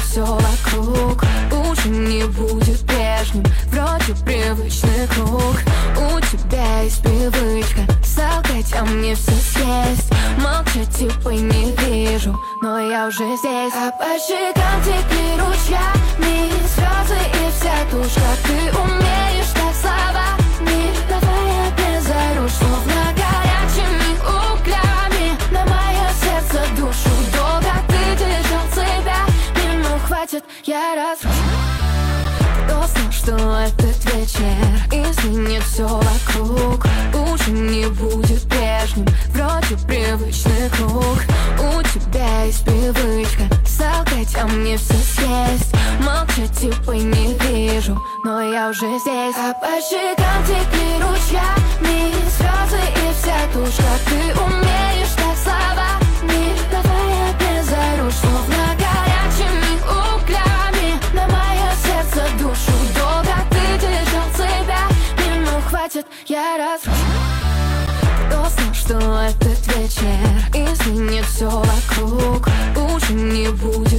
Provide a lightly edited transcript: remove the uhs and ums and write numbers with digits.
все вокруг уже не будет прежним, вроде привычный круг. У тебя есть привычка солгать, а мне все съесть. Молчать типа не вижу, но я уже здесь. А по щекам текли ручьями слезы и вся тушь. Как ты умеешь так словами, давай опять зарушь, словно горячими углями на мое сердце душу. Долго ты держал себя, минут хватит, я разрушу. Кто знал, что этот вечер изменит все вокруг уже не будет прежним, вроде привычный круг. У тебя есть привычка солгать, а мне все съесть. Молчать типа не вижу, но я уже здесь. А по щекам текли ручьями слезы и вся тушь. Как ты умеешь так словами, давай опять зарушь, словно горячими углями на мое сердце душу. Долго ты держал себя, минут хватит, я разрушу. Кто знал, что этот вечер изменит все вокруг уже не будет